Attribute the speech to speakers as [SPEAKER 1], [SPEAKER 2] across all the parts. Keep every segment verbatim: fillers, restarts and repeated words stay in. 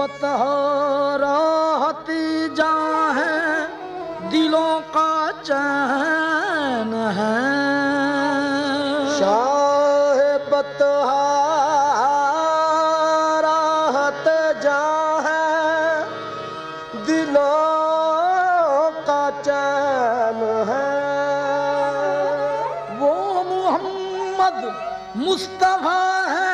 [SPEAKER 1] बतहराती जहाँ है दिलों का चैन है।
[SPEAKER 2] शाह बतहरात जहाँ है दिलों का चैन है।
[SPEAKER 1] वो मोहम्मद मुस्तफा है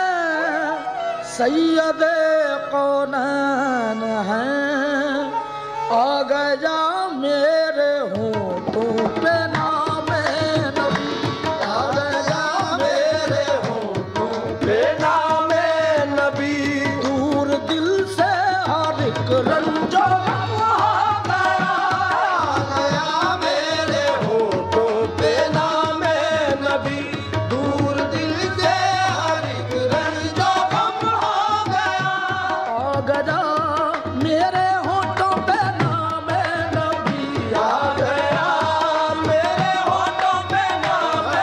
[SPEAKER 1] सैयदे कौनैन है। आ गया मेरे होठों पे नामे नबी,
[SPEAKER 2] आ गया मेरे होठों पे नामे नबी।
[SPEAKER 1] दूर दिल से हर एक रंजो गम आ गया।
[SPEAKER 2] आ गया मेरे होठों पे नामे नबी। दूर दिल से हर एक रंजो गम आ गया।
[SPEAKER 1] आ गया मेरे होठों पे नामे नबी।
[SPEAKER 2] आ गया मेरे होठों पे नामे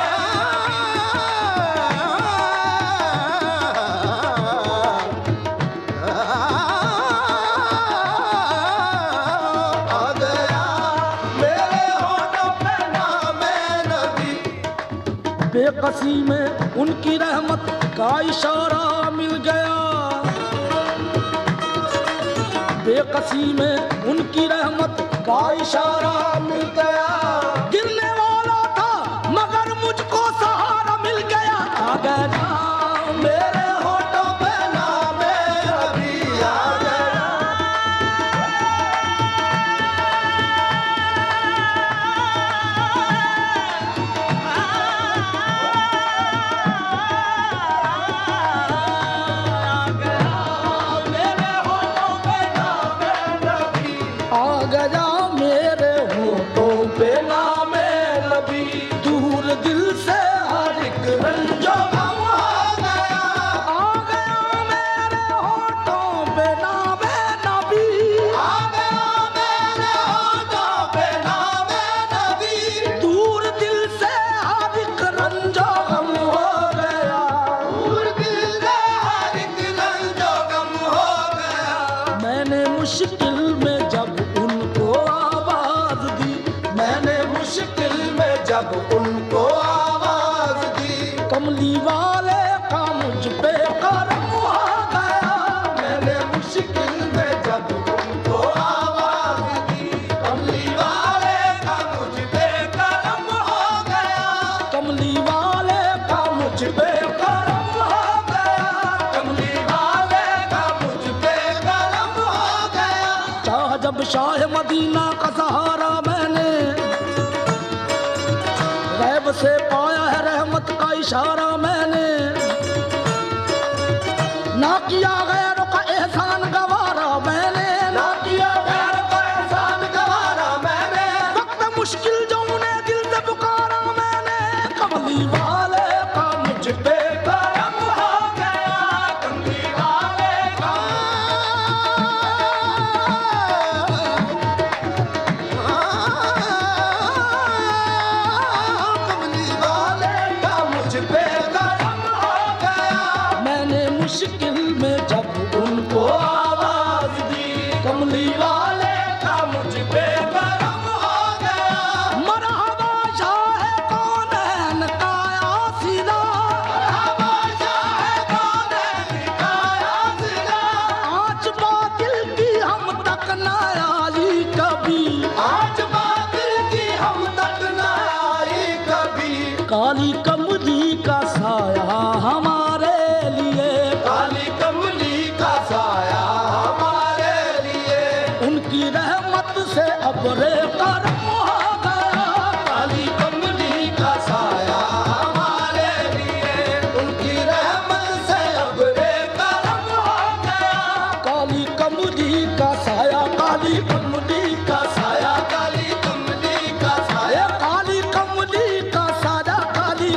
[SPEAKER 2] आ गया मेरे होठों पे नामे नबी।
[SPEAKER 1] बेकसी में उनकी रहमत का इशारा मिल गया। बेकसी में उनकी रहमत का इशारा
[SPEAKER 2] मिल गया।
[SPEAKER 1] गिरने वाला था मगर मुझको सहारा मिल गया। आ गया
[SPEAKER 2] मेरे होठों पे नामे नबी। आ गया मेरे होठों पे नामे नबी।
[SPEAKER 1] आ गया मेरे होठों पे
[SPEAKER 2] नामे नबी।
[SPEAKER 1] दूर दिल से हर एक रंजो
[SPEAKER 2] गम आ गया।
[SPEAKER 1] आ गया मेरे होठों पे नामे नबी।
[SPEAKER 2] आ गया मेरे होठों पे नामे नबी।
[SPEAKER 1] दूर दिल से हर एक रंजो गम हो गया।
[SPEAKER 2] दूर दिल से हर एक रंजो गम हो गया।
[SPEAKER 1] मैंने मुश्किल में जब उनको आवाज दी,
[SPEAKER 2] मैंने मुश्किल में जब उनको आवाज दी।
[SPEAKER 1] कमली वाले का मुझ पे करम आ गया।
[SPEAKER 2] मैंने मुश्किल में जब उनको आवाज दी। कमली वाले का मुझ पे करम हो गया।
[SPEAKER 1] कमली वाले का मुझ पे
[SPEAKER 2] करम हो गया। कमली वाले का मुझ पे करम हो गया।
[SPEAKER 1] चाह जब शाह मदीना का सहारा मैंने, गैब से पाया है रहमत का इशारा मैंने। ना किया गैरों का एहसान गवारा मैंने,
[SPEAKER 2] ना किया गैर का एहसान गवारा मैंने।
[SPEAKER 1] वक्त मुश्किल जो उन्हें दिल से पुकारा मैंने। कमली वाले का मुझ पे
[SPEAKER 2] करम हो गया। कमली वाले का कमली वाले का मुझ पे करम हो गया।
[SPEAKER 1] मैंने मुश्किल में जब उनको
[SPEAKER 2] आवाज दी।
[SPEAKER 1] कमली
[SPEAKER 2] वाले का मुझ पे करम हो गया।
[SPEAKER 1] मरहबा शाह कौनैन का आसिला।
[SPEAKER 2] मरहबा शाह कौनैन का आसिला।
[SPEAKER 1] आज बातिल की हम तक न आई कभी।
[SPEAKER 2] आज बातिल की हम तक न आई कभी।
[SPEAKER 1] काली कमली का साया हमारे लिए,
[SPEAKER 2] काली कमली का साया हमारे लिए।
[SPEAKER 1] उनकी रहमत से अबरे करम हो गया।
[SPEAKER 2] काली कमली का साया हमारे लिए। उनकी रहमत से अबरे करम हो गया।
[SPEAKER 1] काली कमली का साया, काली कमली का साया,
[SPEAKER 2] काली कमली का साया।
[SPEAKER 1] काली कमली का साया, काली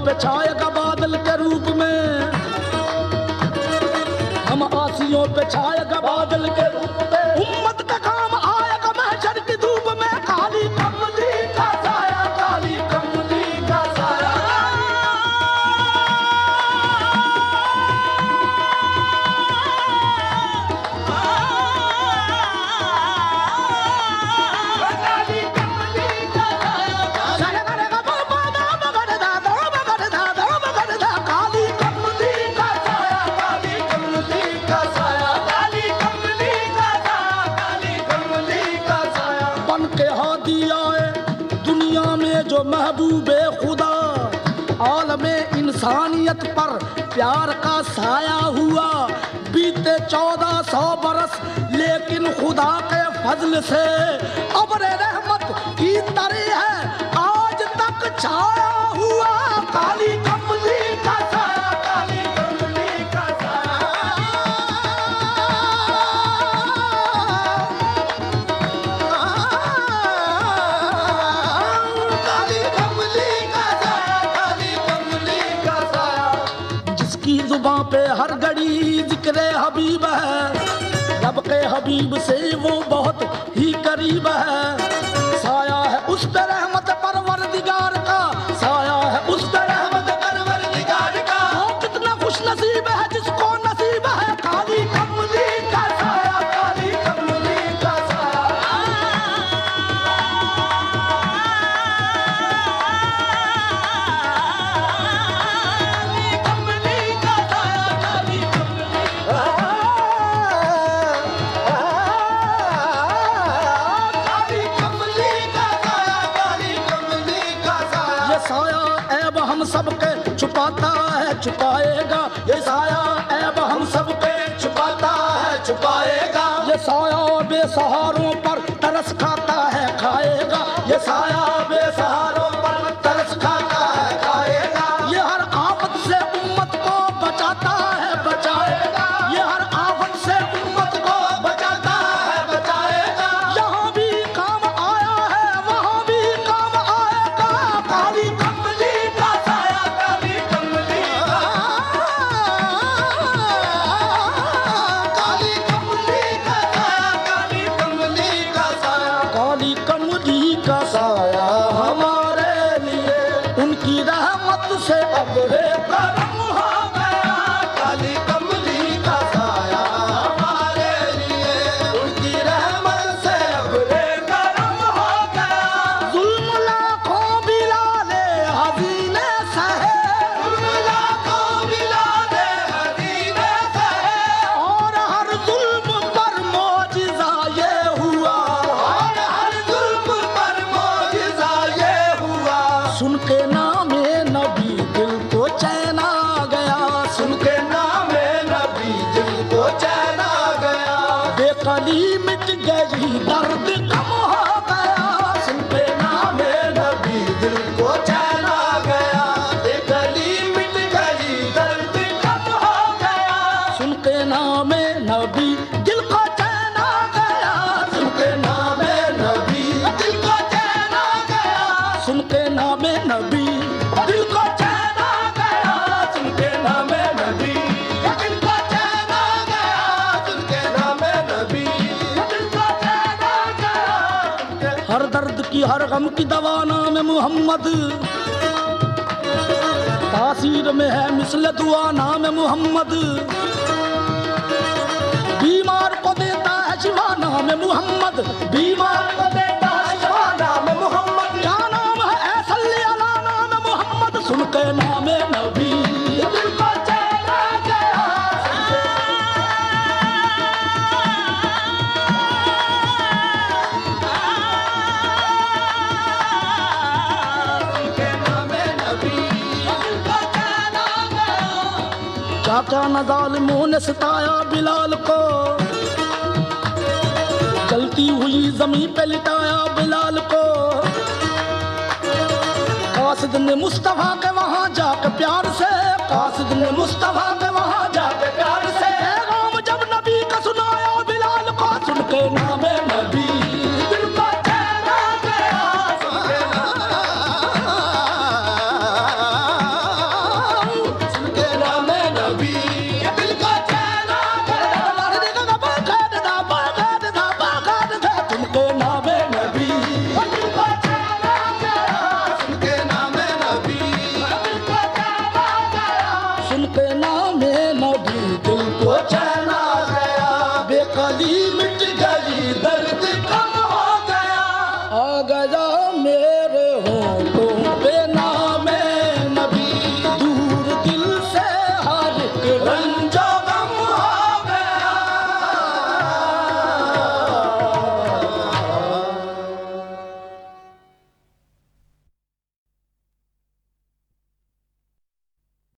[SPEAKER 1] पे छाएगा बादल के रूप में, हम आसियों पे छाएगा बादल के रूप में, उम्मत का काम आएगा महशर की धूप में, काली कमली का साया, काली कमली का साया। महबूबे खुदा आलमे इंसानियत पर प्यार का साया हुआ, बीते चौदह सौ बरस लेकिन खुदा के फजल से अब्र रहमत की तरह है आज तक छाया हुआ, काली कमली का साया, काली कमली का साया। जुबां पे हर घड़ी जिक्र हबीब है, रब के हबीब से वो बहुत ही करीब है, साया है उस पे रहमत परवरदिगार का, साया है उस पे रहमत परवरदिगार का, वो कितना खुश नसीब है जिसको नसीब है, काली कमली का साया, काली कमली का साया। सबके छुपाता है छुपाएगा, ये साया ऐब हम सबके छुपाता है छुपाएगा, ये साया बेसहारों पर तरस खाता है खाएगा, ये साया बेसहारों पर तरस खाता है खाएगा, ये हर आफत से उम्मत को बचाता है बचाएगा, ये हर आफत से उम्मत को बचाता है बचाएगा, यहाँ भी काम आया है वहाँ भी काम आएगा, काली कमली का साया, काली कमली का, काली कमली का साया, काली कमली का साया, काली कमली का साया हमारे लिए उनकी रहमत से अब्रे करम हो गया, काली कमली का साया हमारे लिए उनकी रहमत से अब्रे करम हो गया, जुल्म लाखों बिलाले हसीने सहे, जुल्म लाखों बिलाले हसीने सहे, और हर जुल्म पर मौजिज़ा ये हुआ, और हर जुल्म पर मौजिज़ा ये हुआ, सुन के नामे नबी दिल को चैन आ गया, सुन के नामे नबी दिल को चैन आ गया, बेकली मिट गई दर्द कम हो गया, सुन के नामे नबी दिल को चैन आ गया, बेकली मिट गई दर्द कम हो गया, सुन के नामे नबी दिल को चैन आ गया, सुन के नामे नबी दिल को चैन आ गया, सुन के नामे नबी दिल को चैन आ गया, सुन के नामे नबी दिल को चैन आ गया, सुन के नामे नबी दिल को चैन आ गया, हर दर्द की हर गम की दवा नाम मोहम्मद, तासीर में है मिसल दुआ नाम मोहम्मद, बीमार को देता है शिवा नाम मोहम्मद, बीमार को देता है शिवा नाम मोहम्मद, क्या नाम है ऐ सल्ली अला नाम मोहम्मद, सुन के नाम नबी दिल को चैन आ गया, सुन के नाम नबी दिल को चैन आ गया, क्या क्या न ज़ालिमों ने सताया बिलाल को, चलती हुई जमीन पे लिटाया बिलाल को, कासिद ने मुस्तफा के वहां जाकर प्यार से, कासिद ने मुस्तफा